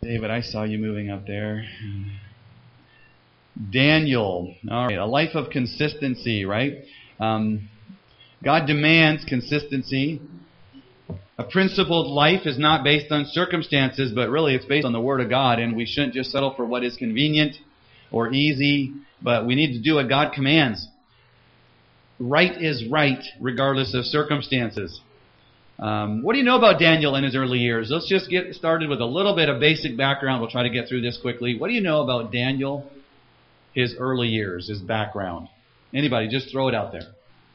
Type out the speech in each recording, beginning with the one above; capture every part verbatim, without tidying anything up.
David, I saw you moving up there. Daniel. All right, a life of consistency, right? Um, God demands consistency. A principled life is not based on circumstances, but really it's based on the Word of God, and we shouldn't just settle for what is convenient or easy, but we need to do what God commands. Right is right, regardless of circumstances. Um, what do you know about Daniel in his early years? Let's just get started with a little bit of basic background. We'll try to get through this quickly. What do you know about Daniel, his early years, his background? Anybody, just throw it out there.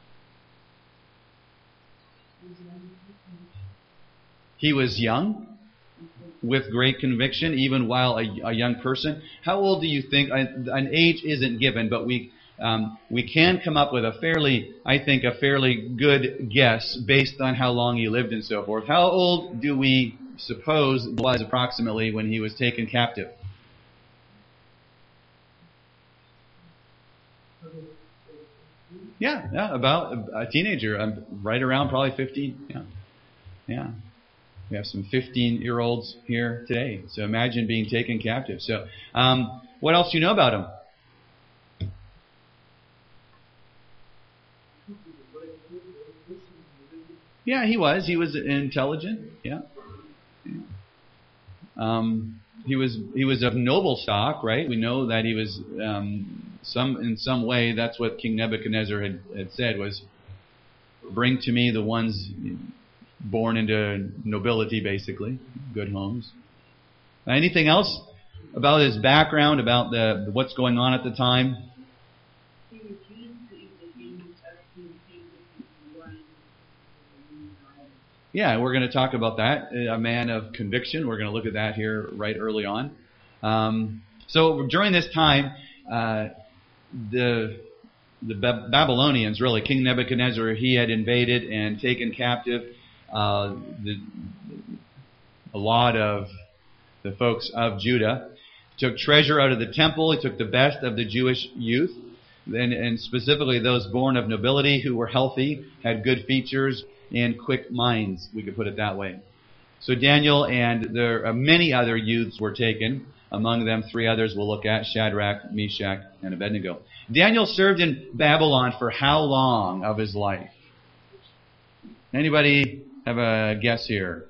He was young, with great conviction, even while a, a young person. How old do you think? An age isn't given, but we um, we can come up with a fairly, I think, a fairly good guess based on how long he lived and so forth. How old do we suppose was approximately when he was taken captive? Yeah, yeah, about a teenager, um, right around probably fifteen. Yeah, yeah. We have some fifteen-year-olds here today. So imagine being taken captive. So, um, what else do you know about him? Yeah, he was. He was intelligent. Yeah. Um, he was. He was of noble stock, right? We know that he was um, some in some way. That's what King Nebuchadnezzar had, had said was, "Bring to me the ones born into nobility, basically, good homes." Anything else about his background, about the what's going on at the time? Yeah, we're going to talk about that. A man of conviction. We're going to look at that here right early on. Um, so during this time, uh, the the Babylonians, really, King Nebuchadnezzar, he had invaded and taken captive Uh, the, a lot of the folks of Judah. He took treasure out of the temple. He took the best of the Jewish youth, and, and specifically those born of nobility who were healthy, had good features, and quick minds, we could put it that way. So Daniel and there are many other youths were taken. Among them, three others we'll look at: Shadrach, Meshach, and Abednego. Daniel served in Babylon for how long of his life? Anybody have a guess here?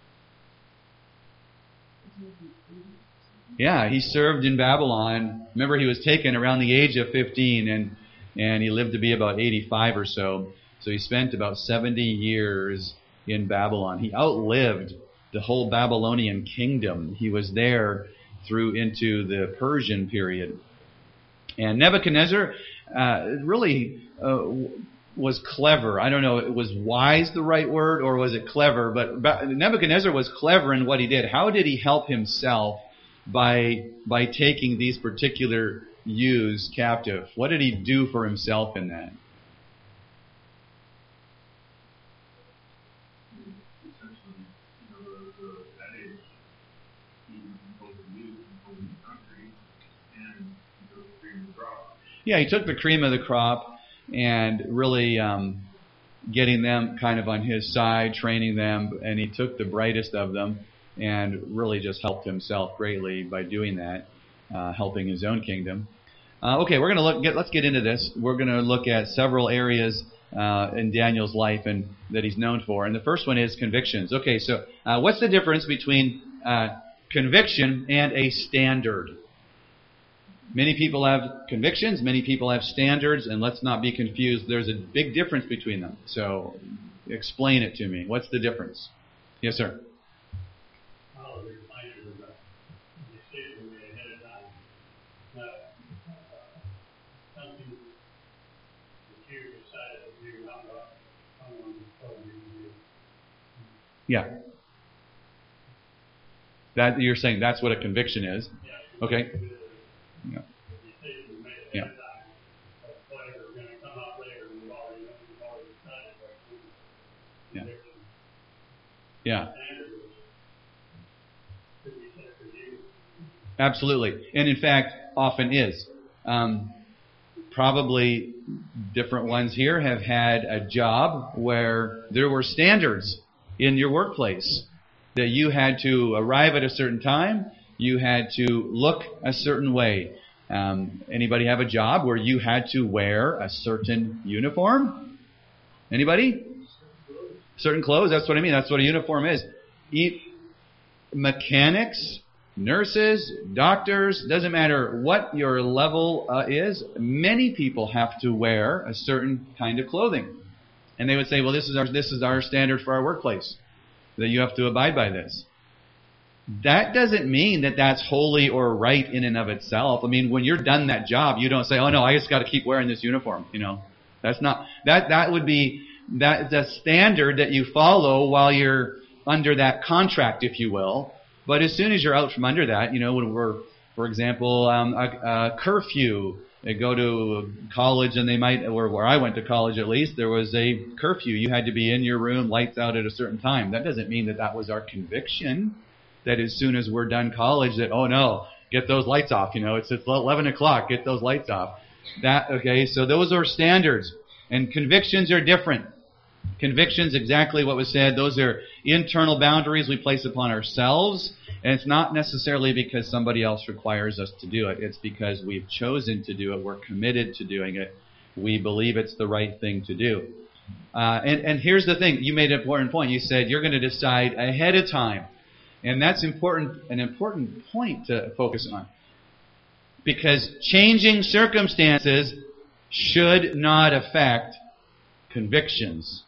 Yeah, he served in Babylon. Remember, he was taken around the age of fifteen, and and he lived to be about eighty-five or so. So he spent about seventy years in Babylon. He outlived the whole Babylonian kingdom. He was there through into the Persian period. And Nebuchadnezzar uh, really uh, was clever. I don't know, was wise the right word, or was it clever? But Nebuchadnezzar was clever in what he did. How did he help himself by by taking these particular youths captive? What did he do for himself in that? Yeah, he took the cream of the crop and really um, getting them kind of on his side, training them, and he took the brightest of them and really just helped himself greatly by doing that, uh, helping his own kingdom. Uh, okay, we're going to look. Get, let's get into this. We're going to look at several areas uh, in Daniel's life and that he's known for. And the first one is convictions. Okay, so uh, what's the difference between uh, conviction and a standard? Many people have convictions, many people have standards, and let's not be confused. There's a big difference between them. So explain it to me. What's the difference? Yes, sir. Well, they're kind of a decision made ahead of time. But something that you decided to do, not what someone told you to do. Yeah. That you're saying that's what a conviction is. Yeah. Okay. Yeah. Yeah. Yeah. Yeah. Absolutely. And in fact, often is. Um, probably different ones here have had a job where there were standards in your workplace that you had to arrive at a certain time. You had to look a certain way. Um, anybody have a job where you had to wear a certain uniform? Anybody? Certain clothes? That's what I mean. That's what a uniform is. E- mechanics, nurses, doctors, doesn't matter what your level uh, is, many people have to wear a certain kind of clothing. And they would say, well, this is our this is our standard for our workplace, that you have to abide by this. That doesn't mean that that's holy or right in and of itself. I mean, when you're done that job, you don't say, oh no, I just got to keep wearing this uniform. You know, that's not, that, that would be, that's a standard that you follow while you're under that contract, if you will. But as soon as you're out from under that, you know, when we're, for example, um, a, a curfew, they go to college and they might, or where I went to college at least, there was a curfew. You had to be in your room, lights out at a certain time. That doesn't mean that that was our conviction. That as soon as we're done college, that, oh no, get those lights off. You know, it's, it's eleven o'clock, get those lights off. That, okay, so those are standards. And convictions are different. Convictions, exactly what was said, those are internal boundaries we place upon ourselves. And it's not necessarily because somebody else requires us to do it. It's because we've chosen to do it. We're committed to doing it. We believe it's the right thing to do. Uh, and, and here's the thing. You made an important point. You said you're going to decide ahead of time. And that's important, an important point to focus on. Because changing circumstances should not affect convictions.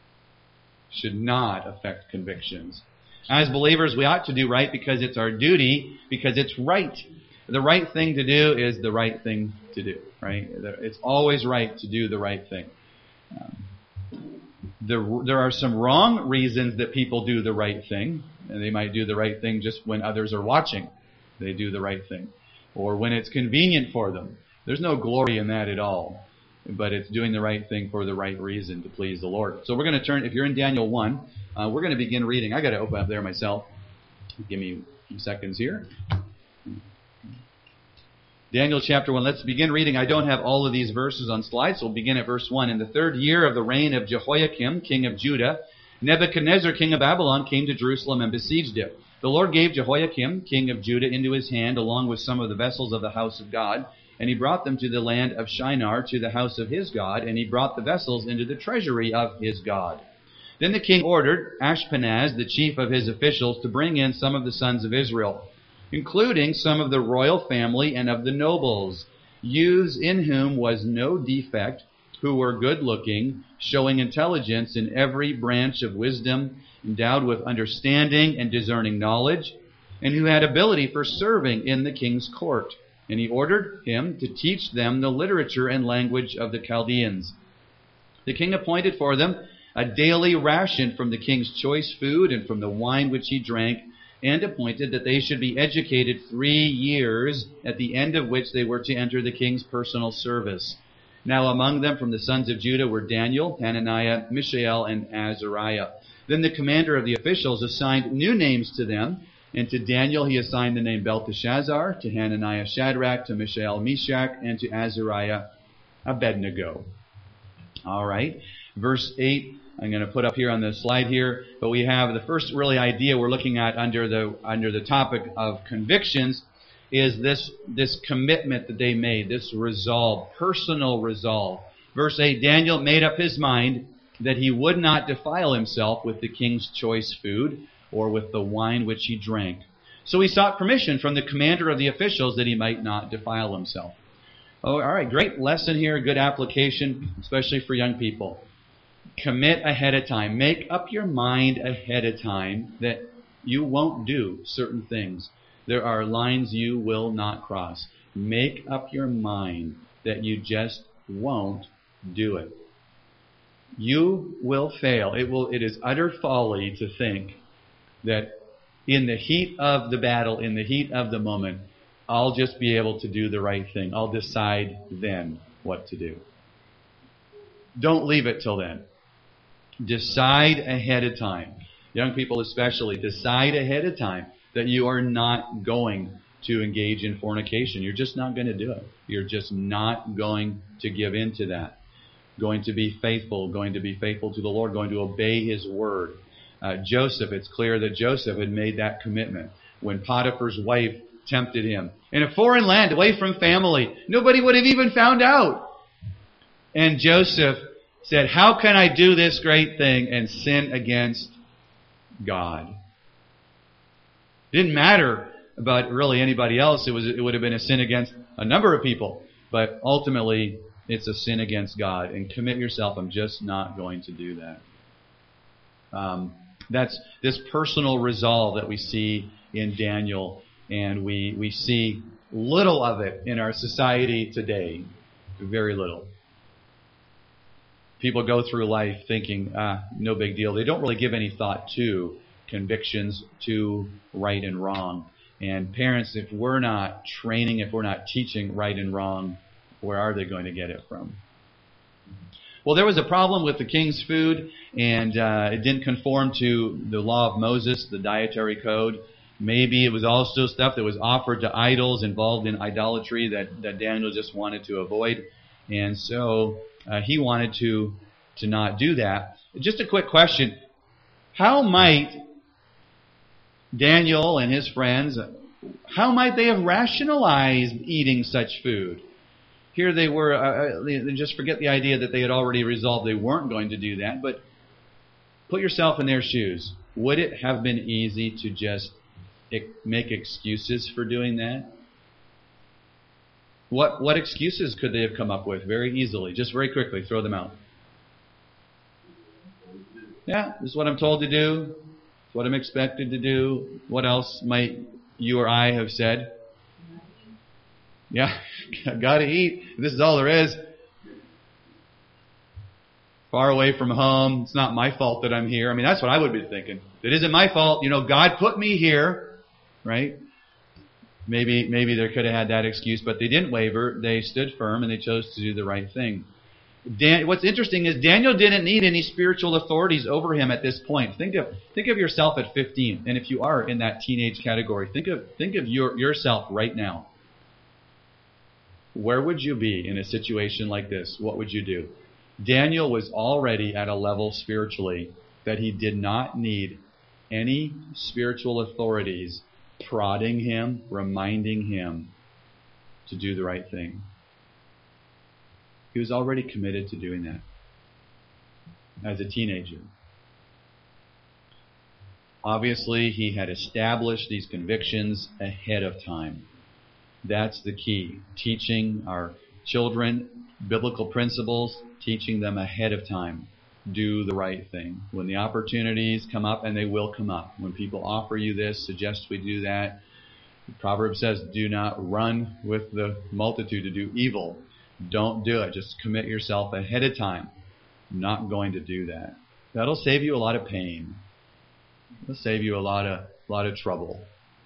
Should not affect convictions. As believers, we ought to do right because it's our duty, because it's right. The right thing to do is the right thing to do, right? It's always right to do the right thing. Um, there, there are some wrong reasons that people do the right thing. And they might do the right thing just when others are watching. They do the right thing. Or when it's convenient for them. There's no glory in that at all. But it's doing the right thing for the right reason to please the Lord. So we're going to turn, if you're in Daniel one, uh, we're going to begin reading. I got to open up there myself. Give me a few seconds here. Daniel chapter one. Let's begin reading. I don't have all of these verses on slides, so we'll begin at verse one. In the third year of the reign of Jehoiakim, king of Judah, Nebuchadnezzar, king of Babylon, came to Jerusalem and besieged it. The Lord gave Jehoiakim, king of Judah, into his hand, along with some of the vessels of the house of God. And he brought them to the land of Shinar, to the house of his God, and he brought the vessels into the treasury of his God. Then the king ordered Ashpenaz, the chief of his officials, to bring in some of the sons of Israel, including some of the royal family and of the nobles, youths in whom was no defect, who were good-looking, showing intelligence in every branch of wisdom, endowed with understanding and discerning knowledge, and who had ability for serving in the king's court. And he ordered him to teach them the literature and language of the Chaldeans. The king appointed for them a daily ration from the king's choice food and from the wine which he drank, and appointed that they should be educated three years, at the end of which they were to enter the king's personal service. Now among them from the sons of Judah were Daniel, Hananiah, Mishael, and Azariah. Then the commander of the officials assigned new names to them, and to Daniel he assigned the name Belteshazzar, to Hananiah Shadrach, to Mishael Meshach, and to Azariah Abednego. All right, verse eight, I'm going to put up here on the slide here, but we have the first really idea we're looking at under the under the topic of convictions is this this commitment that they made, this resolve, personal resolve. Verse eight, Daniel made up his mind that he would not defile himself with the king's choice food or with the wine which he drank. So he sought permission from the commander of the officials that he might not defile himself. Oh, all right, great lesson here, good application, especially for young people. Commit ahead of time. Make up your mind ahead of time that you won't do certain things. There are lines you will not cross. Make up your mind that you just won't do it. You will fail. It will. It is utter folly to think that in the heat of the battle, in the heat of the moment, I'll just be able to do the right thing. I'll decide then what to do. Don't leave it till then. Decide ahead of time. Young people especially, decide ahead of time that you are not going to engage in fornication. You're just not going to do it. You're just not going to give in to that. Going to be faithful, going to be faithful to the Lord, going to obey His word. Uh, Joseph, it's clear that Joseph had made that commitment. when Potiphar's wife tempted him. In a foreign land, away from family. Nobody would have even found out. And Joseph said, how can I do this great thing and sin against God? It didn't matter about really anybody else. It was it would have been a sin against a number of people. But ultimately, it's a sin against God. And commit yourself, I'm just not going to do that. Um, that's this personal resolve that we see in Daniel. And we, we see little of it in our society today. Very little. People go through life thinking, ah, no big deal. They don't really give any thought to convictions, to right and wrong. And parents, if we're not training, if we're not teaching right and wrong, where are they going to get it from? Well, there was a problem with the king's food, and uh, it didn't conform to the law of Moses, the dietary code. Maybe it was also stuff that was offered to idols, involved in idolatry that, that Daniel just wanted to avoid. And so uh, he wanted to, to not do that. Just a quick question. How might Daniel and his friends, how might they have rationalized eating such food? Here they were, uh, they just forget the idea that they had already resolved they weren't going to do that. But put yourself in their shoes. Would it have been easy to just make excuses for doing that? What what excuses could they have come up with very easily? Just very quickly, throw them out. Yeah, this is what I'm told to do. It's what I'm expected to do. What else might you or I have said? Yeah, gotta eat. This is all there is. Far away from home. It's not my fault that I'm here. I mean, that's what I would be thinking. It isn't my fault. You know, God put me here. Right? Maybe maybe they could have had that excuse, but they didn't waver. They stood firm and they chose to do the right thing. Dan, what's interesting is Daniel didn't need any spiritual authorities over him at this point. Think of think of yourself at fifteen, and if you are in that teenage category, think of think of your yourself right now. Where would you be in a situation like this? What would you do? Daniel was already at a level spiritually that he did not need any spiritual authorities prodding him, reminding him to do the right thing. He was already committed to doing that as a teenager. Obviously, he had established these convictions ahead of time. That's the key. Teaching our children biblical principles, teaching them ahead of time. Do the right thing. When the opportunities come up, and they will come up, when people offer you this, suggest we do that, the proverb says, do not run with the multitude to do evil. Don't do it. Just commit yourself ahead of time. I'm not going to do that. That'll save you a lot of pain. It'll save you a lot of, lot of trouble.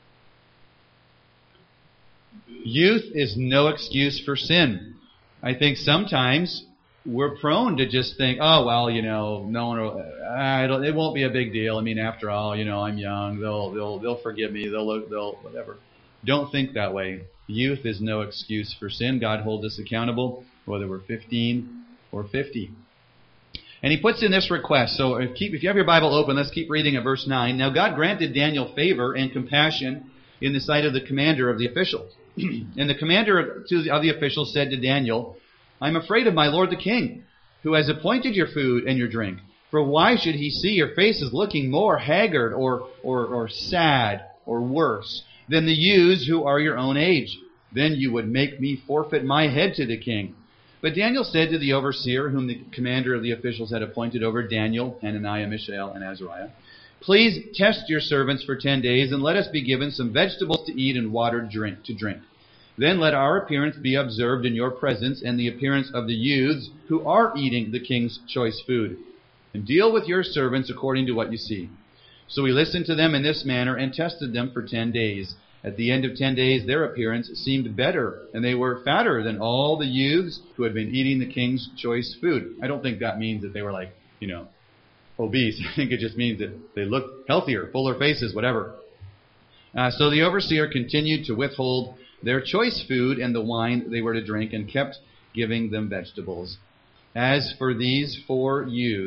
Youth is no excuse for sin. I think sometimes we're prone to just think, oh, well, you know, no one will, I don't, it won't be a big deal. I mean, after all, you know, I'm young. They'll, they'll, they'll forgive me. They'll, they'll, whatever. Don't think that way. Youth is no excuse for sin. God holds us accountable, whether we're fifteen or fifty. And he puts in this request. So if, keep, if you have your Bible open, let's keep reading at verse nine. Now God granted Daniel favor and compassion in the sight of the commander of the officials. And the commander of the officials said to Daniel, I'm afraid of my lord the king, who has appointed your food and your drink. For why should he see your faces looking more haggard or, or, or sad or worse than the youths who are your own age? Then you would make me forfeit my head to the king. But Daniel said to the overseer, whom the commander of the officials had appointed over Daniel, Hananiah, Mishael, and Azariah, please test your servants for ten days, and let us be given some vegetables to eat and water to drink. To drink. Then let our appearance be observed in your presence, and the appearance of the youths who are eating the king's choice food. And deal with your servants according to what you see. So we listened to them in this manner and tested them for ten days. At the end of ten days, their appearance seemed better, and they were fatter than all the youths who had been eating the king's choice food. I don't think that means that they were like, you know, obese. I think it just means that they looked healthier, fuller faces, whatever. Uh, so the overseer continued to withhold their choice food and the wine they were to drink, and kept giving them vegetables. As for these four youths,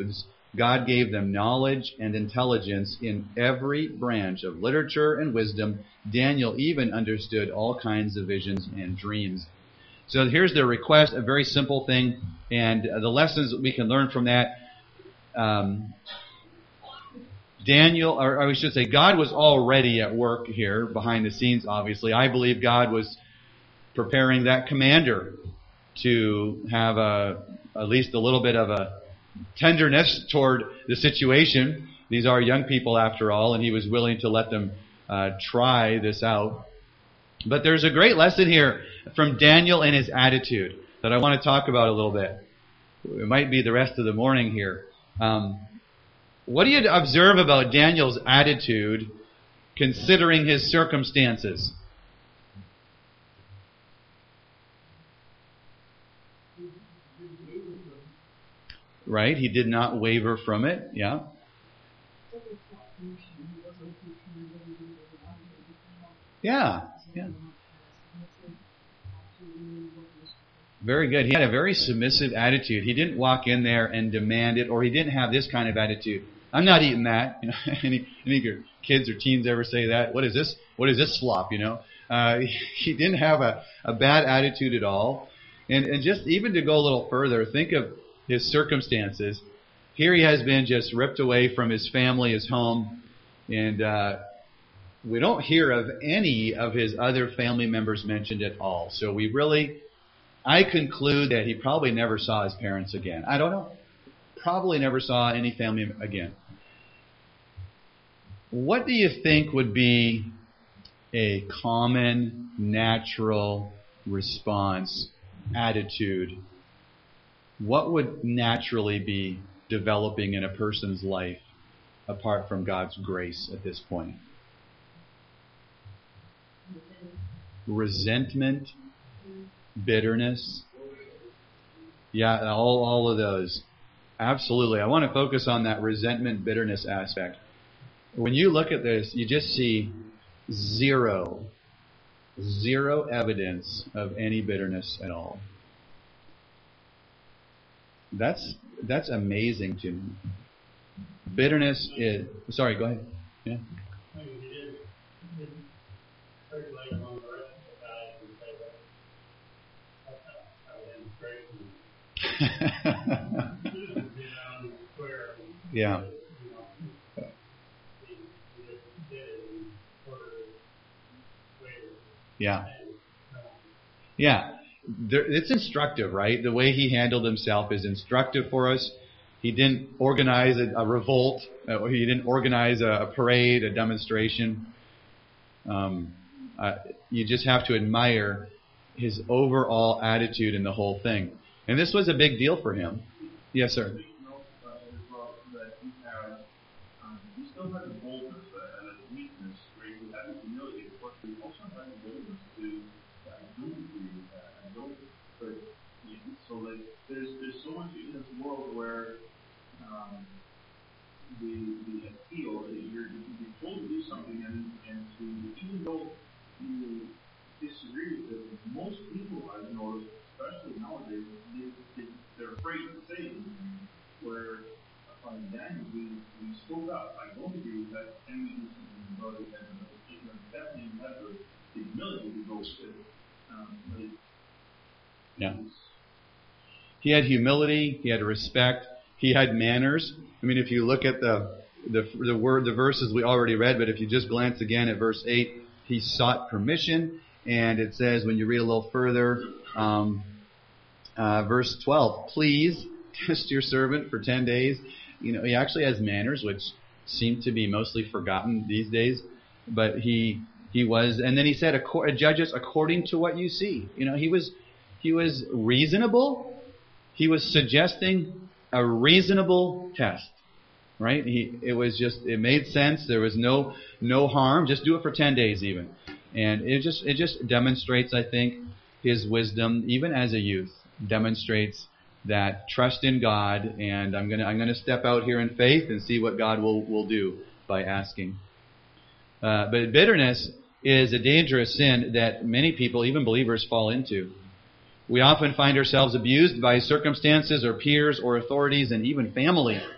God gave them knowledge and intelligence in every branch of literature and wisdom. Daniel even understood all kinds of visions and dreams. So here's their request, a very simple thing, and the lessons that we can learn from that. Um, Daniel, or I should say, God was already at work here behind the scenes, obviously. I believe God was preparing that commander to have a, at least a little bit of a tenderness toward the situation. These are young people after all, and he was willing to let them uh, try this out. But there's a great lesson here from Daniel and his attitude that I want to talk about a little bit. It might be the rest of the morning here. Um, what do you observe about Daniel's attitude considering his circumstances? Right? He did not waver from it. Yeah. Yeah. Yeah. Very good. He had a very submissive attitude. He didn't walk in there and demand it, or he didn't have this kind of attitude. I'm not eating that. You know, any, any of your kids or teens ever say that? What is this? What is this slop? You know, uh, he didn't have a, a bad attitude at all. And and just even to go a little further, think of his circumstances. Here he has been just ripped away from his family, his home, and uh, we don't hear of any of his other family members mentioned at all. So we really, I conclude that he probably never saw his parents again. I don't know. Probably never saw any family again. What do you think would be a common, natural response, attitude? What would naturally be developing in a person's life apart from God's grace at this point? Resentment, bitterness. Yeah, all, all of those. Absolutely. I want to focus on that resentment, bitterness aspect. When you look at this, you just see zero, zero evidence of any bitterness at all. That's that's amazing to me. Bitterness is... Sorry, go ahead. Yeah. Yeah. Yeah. Yeah. There, it's instructive, right? The way he handled himself is instructive for us. He didn't organize a, a revolt. Uh, he didn't organize a, a parade, a demonstration. Um, uh, you just have to admire his overall attitude in the whole thing. And this was a big deal for him. Yes, sir. Still had the boldness and a weakness where he had the humility, but he also had the boldness to uh, don't agree with that and don't. But you know, so like there's there's so much in this world where um, the the appeal that you're you can be told to do something and and to even though you disagree with it, most people I've noticed, especially nowadays, they, they they're afraid to say anything. Where on Daniel, we, we spoke up. I don't agree with that. Can we do something about it? And uh, definitely have the, the humility to go with it. Um, but it, yeah. He had humility. He had respect. He had manners. I mean, if you look at the the the word, the verses we already read, but if you just glance again at verse eight, he sought permission, and it says when you read a little further, um, uh, verse twelve, please test your servant for ten days. You know, he actually has manners, which seem to be mostly forgotten these days. But he he was, and then he said, "Judges according to what you see." You know, he was he was reasonable. He was suggesting a reasonable test, right? He it was just it made sense. There was no no harm. Just do it for ten days, even, and it just it just demonstrates, I think, his wisdom, even as a youth, demonstrates that trust in God, and I'm gonna I'm gonna step out here in faith and see what God will, will do by asking. Uh, but bitterness is a dangerous sin that many people, even believers, fall into. We often find ourselves abused by circumstances or peers or authorities and even family.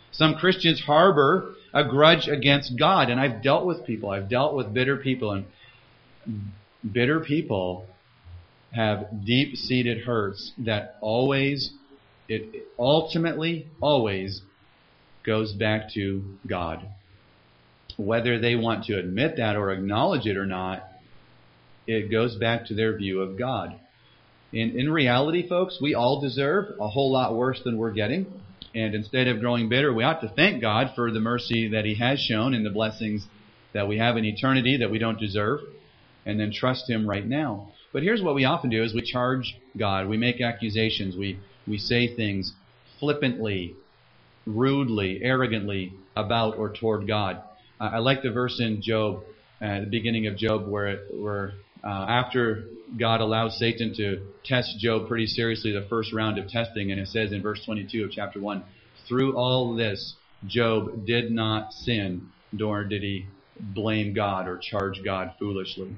Some Christians harbor a grudge against God. And I've dealt with people. I've dealt with bitter people. And bitter people have deep-seated hurts that always, it ultimately, always goes back to God. Whether they want to admit that or acknowledge it or not, it goes back to their view of God. In, in reality, folks, we all deserve a whole lot worse than we're getting. And instead of growing bitter, we ought to thank God for the mercy that He has shown and the blessings that we have in eternity that we don't deserve, and then trust Him right now. But here's what we often do is we charge God. We make accusations. We, we say things flippantly, rudely, arrogantly about or toward God. Uh, I like the verse in Job, uh, the beginning of Job, where, it, where uh, after God allows Satan to test Job pretty seriously, the first round of testing, and it says in verse twenty-two of chapter one, through all this, Job did not sin, nor did he blame God or charge God foolishly.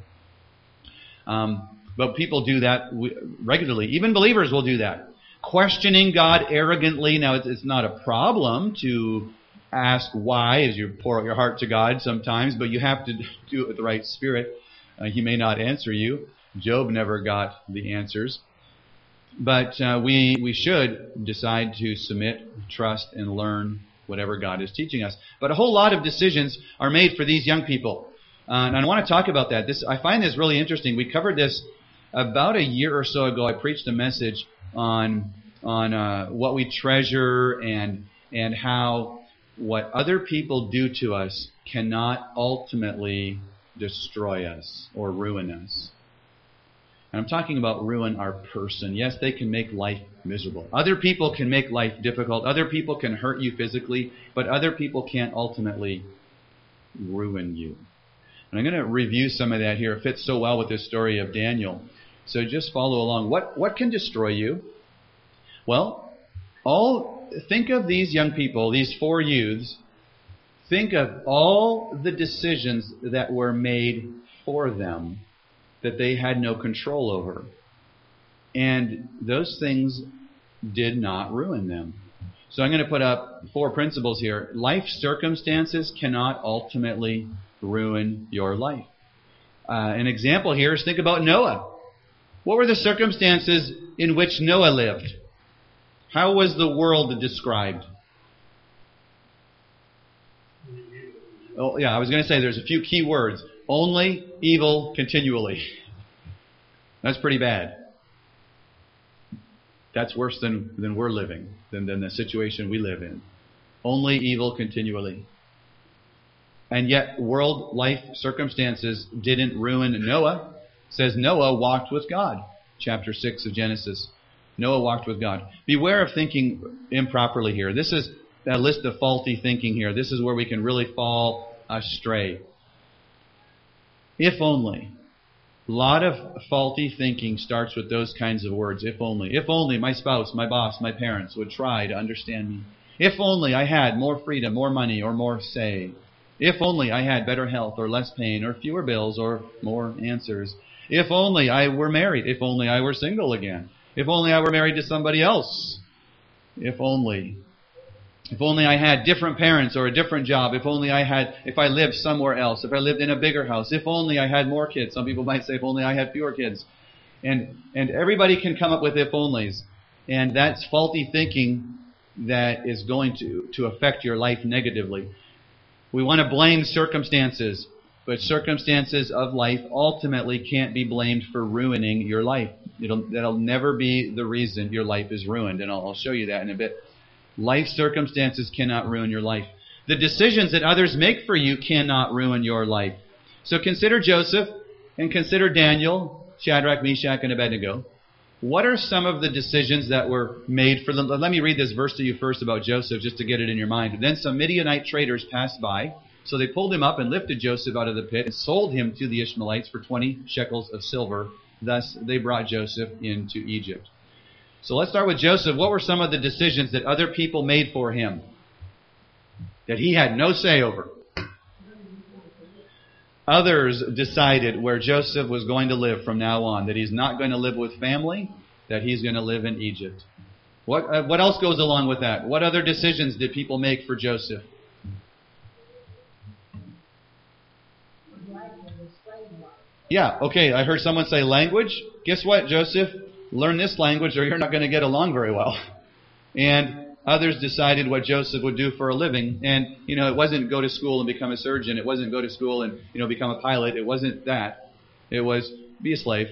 Um, but people do that regularly. Even believers will do that. Questioning God arrogantly. Now, it's, it's not a problem to ask why as you pour out your heart to God sometimes, but you have to do it with the right spirit. Uh, he may not answer you. Job never got the answers. But uh, we we should decide to submit, trust, and learn whatever God is teaching us. But a whole lot of decisions are made for these young people. Uh, and I want to talk about that. This I find this really interesting. We covered this about a year or so ago. I preached a message on on uh, what we treasure and and how what other people do to us cannot ultimately destroy us or ruin us. And I'm talking about ruin our person. Yes, they can make life miserable. Other people can make life difficult. Other people can hurt you physically, but other people can't ultimately ruin you. And I'm going to review some of that here. It fits so well with this story of Daniel. So just follow along. What what can destroy you? Well, all think of these young people, these four youths. Think of all the decisions that were made for them that they had no control over. And those things did not ruin them. So I'm going to put up four principles here. Life circumstances cannot ultimately ruin your life. Uh, an example here is think about Noah. What were the circumstances in which Noah lived? How was the world described? Oh, yeah, I was going to say there's a few key words. Only evil continually. That's pretty bad. That's worse than, than we're living, than, than the situation we live in. Only evil continually. And yet, world life circumstances didn't ruin Noah. It says Noah walked with God. Chapter six of Genesis. Noah walked with God. Beware of thinking improperly here. This is a list of faulty thinking here. This is where we can really fall astray. If only. A lot of faulty thinking starts with those kinds of words. If only. If only my spouse, my boss, my parents would try to understand me. If only I had more freedom, more money, or more say. If only I had better health, or less pain, or fewer bills, or more answers. If only I were married. If only I were single again. If only I were married to somebody else. If only. If only I had different parents or a different job. If only I had, if I lived somewhere else. If I lived in a bigger house. If only I had more kids. Some people might say, if only I had fewer kids. And and everybody can come up with if onlys. And that's faulty thinking that is going to, to affect your life negatively. We want to blame circumstances. But circumstances of life ultimately can't be blamed for ruining your life. It'll, that'll never be the reason your life is ruined. And I'll, I'll show you that in a bit. Life circumstances cannot ruin your life. The decisions that others make for you cannot ruin your life. So consider Joseph and consider Daniel, Shadrach, Meshach, and Abednego. What are some of the decisions that were made for them? Let me read this verse to you first about Joseph just to get it in your mind. Then some Midianite traders passed by. So they pulled him up and lifted Joseph out of the pit and sold him to the Ishmaelites for twenty shekels of silver. Thus they brought Joseph into Egypt. So let's start with Joseph. What were some of the decisions that other people made for him that he had no say over? Others decided where Joseph was going to live from now on, that he's not going to live with family, that he's going to live in Egypt. What uh, what else goes along with that? What other decisions did people make for Joseph? Yeah, okay, I heard someone say language. Guess what, Joseph? Learn this language or you're not going to get along very well. And others decided what Joseph would do for a living. And, you know, it wasn't go to school and become a surgeon. It wasn't go to school and, you know, become a pilot. It wasn't that. It was be a slave.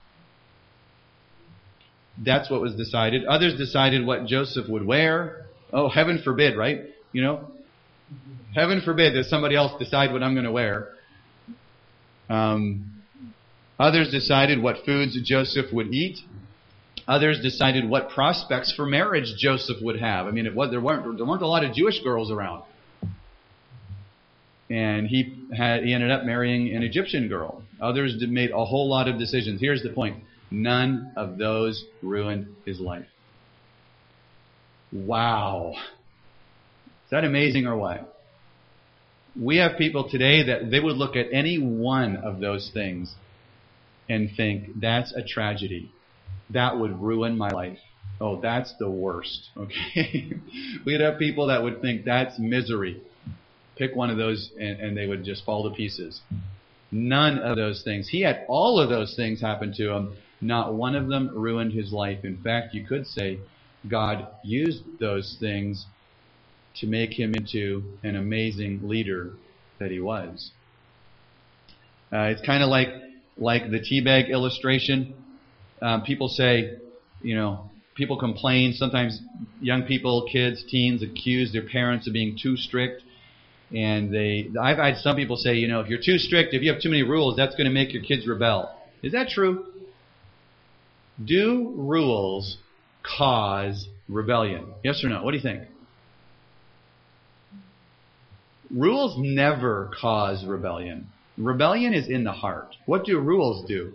That's what was decided. Others decided what Joseph would wear. Oh, heaven forbid, right? You know, heaven forbid that somebody else decide what I'm going to wear. Um, others decided what foods Joseph would eat. Others decided what prospects for marriage Joseph would have. I mean, it was, there weren't there weren't a lot of Jewish girls around, and he had he ended up marrying an Egyptian girl. Others did, made a whole lot of decisions. Here's the point: none of those ruined his life. Wow, is that amazing or what? We have people today that they would look at any one of those things and think that's a tragedy. That would ruin my life. Oh, that's the worst. Okay. We'd have people that would think that's misery. Pick one of those and, and they would just fall to pieces. None of those things. He had all of those things happen to him. Not one of them ruined his life. In fact, you could say God used those things to make him into an amazing leader that he was. Uh, it's kind of like like the teabag illustration. Um, people say, you know, people complain. Sometimes young people, kids, teens accuse their parents of being too strict. And they, I've had some people say, you know, if you're too strict, if you have too many rules, that's going to make your kids rebel. Is that true? Do rules cause rebellion? Yes or no? What do you think? Rules never cause rebellion. Rebellion is in the heart. What do rules do?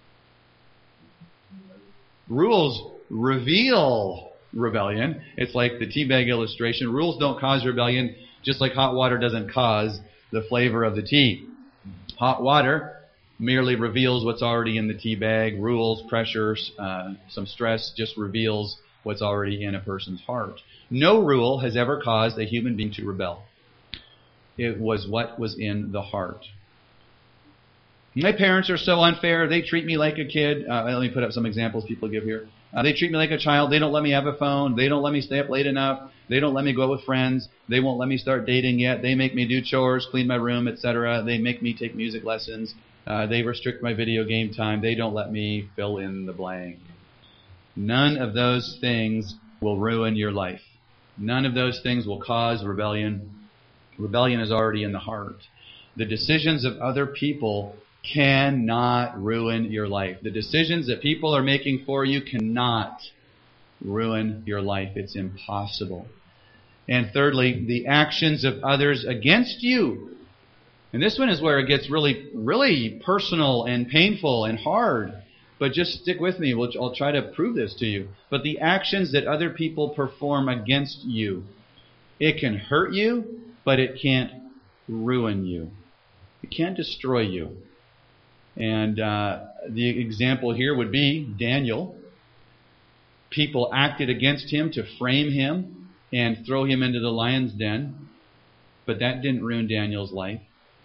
Rules reveal rebellion. It's like the teabag illustration. Rules don't cause rebellion, just like hot water doesn't cause the flavor of the tea. Hot water merely reveals what's already in the tea bag. Rules, pressures, uh, some stress just reveals what's already in a person's heart. No rule has ever caused a human being to rebel. It was what was in the heart. My parents are so unfair. They treat me like a kid. Uh, let me put up some examples people give here. Uh, they treat me like a child. They don't let me have a phone. They don't let me stay up late enough. They don't let me go out with friends. They won't let me start dating yet. They make me do chores, clean my room, et cetera. They make me take music lessons. Uh, they restrict my video game time. They don't let me fill in the blank. None of those things will ruin your life. None of those things will cause rebellion. Rebellion is already in the heart. The decisions of other people cannot ruin your life. The decisions that people are making for you cannot ruin your life. It's impossible. And thirdly, the actions of others against you. And this one is where it gets really, really personal and painful and hard. But just stick with me. I'll try to prove this to you. But the actions that other people perform against you, it can hurt you, but it can't ruin you. It can't destroy you. And uh, the example here would be Daniel. People acted against him to frame him and throw him into the lion's den, but that didn't ruin Daniel's life.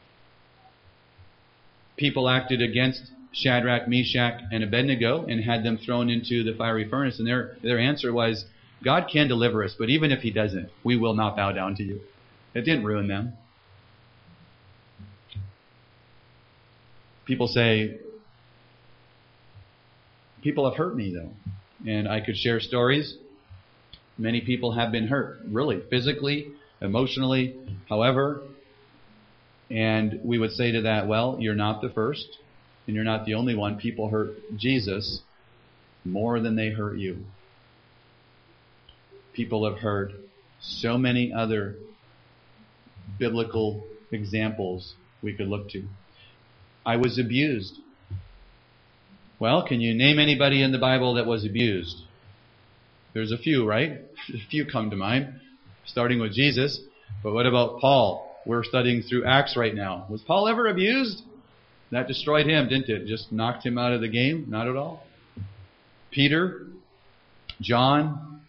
People acted against Shadrach, Meshach, and Abednego and had them thrown into the fiery furnace, and their their answer was, God can deliver us, but even if he doesn't, we will not bow down to you. It didn't ruin them. People say, people have hurt me, though. And I could share stories. Many people have been hurt, really, physically, emotionally, however. And we would say to that, well, you're not the first, and you're not the only one. People hurt Jesus more than they hurt you. People have hurt so many other biblical examples we could look to. I was abused. Well, can you name anybody in the Bible that was abused? There's a few, right? A few come to mind, starting with Jesus. But what about Paul? We're studying through Acts right now. Was Paul ever abused? That destroyed him, didn't it? Just knocked him out of the game? Not at all. Peter, John,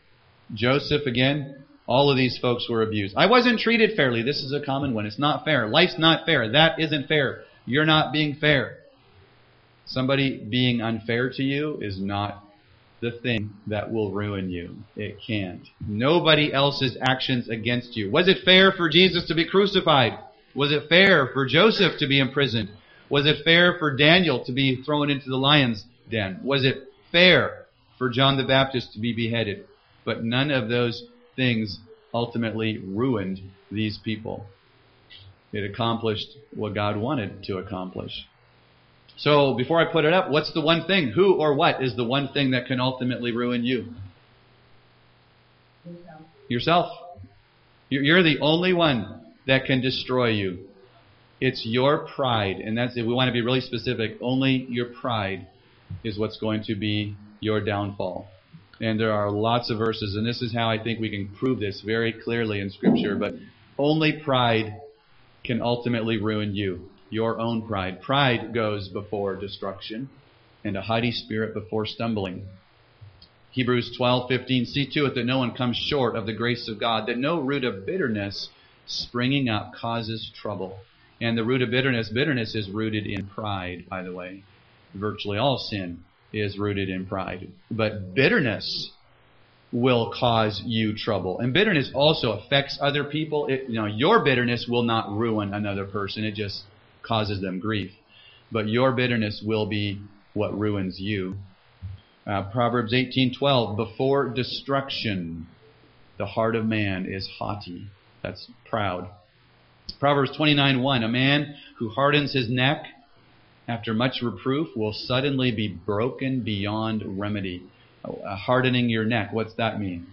Joseph, again, all of these folks were abused. I wasn't treated fairly. This is a common one. It's not fair. Life's not fair. That isn't fair. You're not being fair. Somebody being unfair to you is not the thing that will ruin you. It can't. Nobody else's actions against you. Was it fair for Jesus to be crucified? Was it fair for Joseph to be imprisoned? Was it fair for Daniel to be thrown into the lion's den? Was it fair for John the Baptist to be beheaded? But none of those things ultimately ruined these people. It accomplished what God wanted to accomplish. So before I put it up, what's the one thing? Who or what is the one thing that can ultimately ruin you? Yourself. Yourself. You're the only one that can destroy you. It's your pride. And that's if we want to be really specific, only your pride is what's going to be your downfall. And there are lots of verses, and this is how I think we can prove this very clearly in Scripture, but only pride can ultimately ruin you. Your own pride. Pride goes before destruction, and a haughty spirit before stumbling. Hebrews twelve fifteen, see to it that no one comes short of the grace of God, that no root of bitterness springing up causes trouble. And the root of bitterness, bitterness is rooted in pride, by the way. Virtually all sin is rooted in pride. But bitterness will cause you trouble. And bitterness also affects other people. It, you know, your bitterness will not ruin another person. It just causes them grief. But your bitterness will be what ruins you. Uh, Proverbs eighteen twelve, before destruction, the heart of man is haughty. That's proud. Proverbs twenty-nine one, a man who hardens his neck after much reproof will suddenly be broken beyond remedy. Uh, hardening your neck, what's that mean?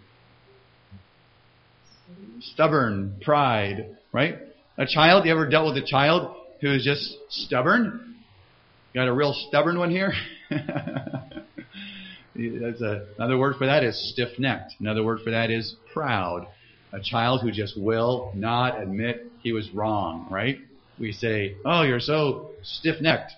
Stubborn, pride, right? A child, you ever dealt with a child who is just stubborn? Got a real stubborn one here? That's a, another word for that is stiff-necked. Another word for that is proud. A child who just will not admit he was wrong, right? We say, oh, you're so stiff-necked.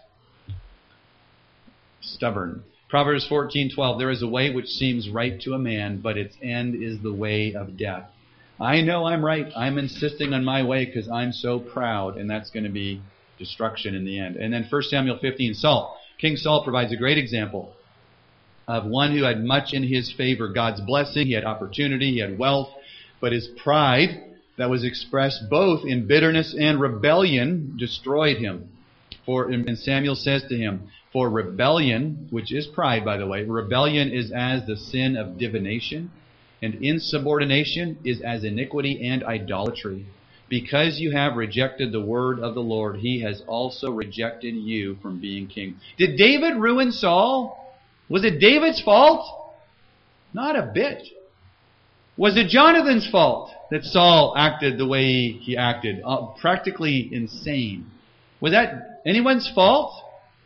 Stubborn. Proverbs fourteen twelve, there is a way which seems right to a man, but its end is the way of death. I know I'm right. I'm insisting on my way because I'm so proud, and that's going to be destruction in the end. And then First Samuel fifteen, Saul. King Saul provides a great example of one who had much in his favor, God's blessing, he had opportunity, he had wealth, but his pride that was expressed both in bitterness and rebellion destroyed him. For and Samuel says to him, for rebellion, which is pride, by the way, rebellion is as the sin of divination, and insubordination is as iniquity and idolatry. Because you have rejected the word of the Lord, he has also rejected you from being king. Did David ruin Saul? Was it David's fault? Not a bit. Was it Jonathan's fault that Saul acted the way he acted? Uh, practically insane. Was that anyone's fault?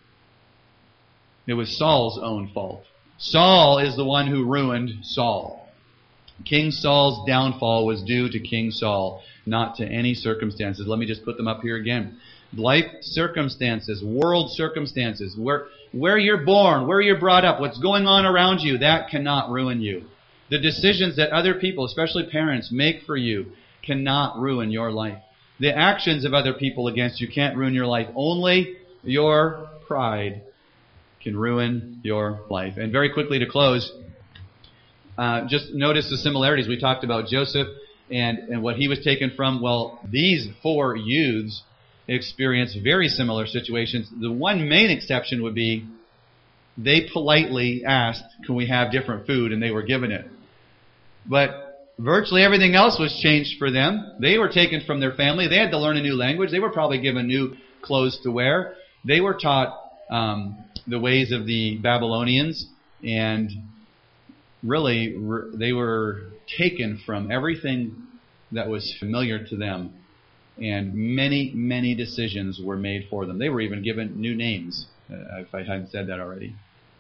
It was Saul's own fault. Saul is the one who ruined Saul. King Saul's downfall was due to King Saul, not to any circumstances. Let me just put them up here again. Life circumstances, world circumstances, where, where you're born, where you're brought up, what's going on around you, that cannot ruin you. The decisions that other people, especially parents, make for you cannot ruin your life. The actions of other people against you can't ruin your life. Only your pride can ruin your life. And very quickly to close, uh, just notice the similarities. We talked about Joseph and, and what he was taken from. Well, these four youths experienced very similar situations. The one main exception would be they politely asked, can we have different food? And they were given it. But virtually everything else was changed for them. They were taken from their family. They had to learn a new language. They were probably given new clothes to wear. They were taught um, the ways of the Babylonians. And really, they were taken from everything that was familiar to them. And many, many decisions were made for them. They were even given new names, uh, if I hadn't said that already.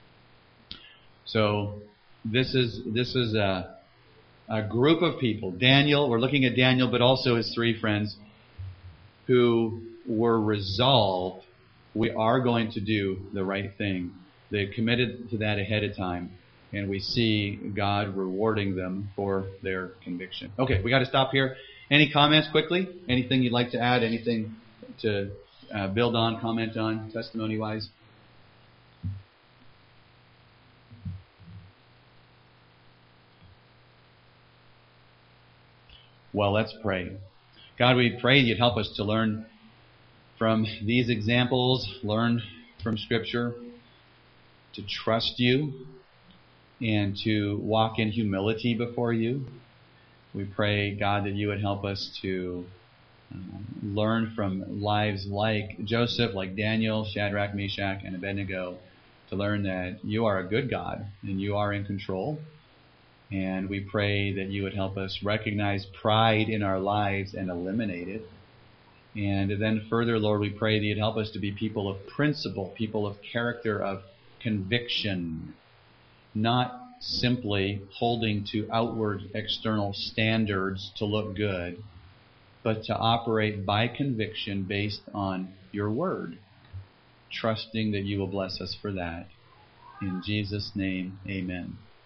So this is this is a, a group of people. Daniel, we're looking at Daniel, but also his three friends who were resolved, we are going to do the right thing. They committed to that ahead of time. and we see God rewarding them for their conviction. Okay, we got to stop here. Any comments quickly? Anything you'd like to add? Anything to uh, build on, comment on, testimony-wise? Well, let's pray. God, we pray you'd help us to learn from these examples, learn from Scripture, to trust you, and to walk in humility before you. We pray, God, that you would help us to um, learn from lives like Joseph, like Daniel, Shadrach, Meshach, and Abednego, to learn that you are a good God and you are in control. And we pray that you would help us recognize pride in our lives and eliminate it. And then further, Lord, we pray that you'd help us to be people of principle, people of character, of conviction, not simply holding to outward external standards to look good, but to operate by conviction based on your word, trusting that you will bless us for that. In Jesus' name, amen.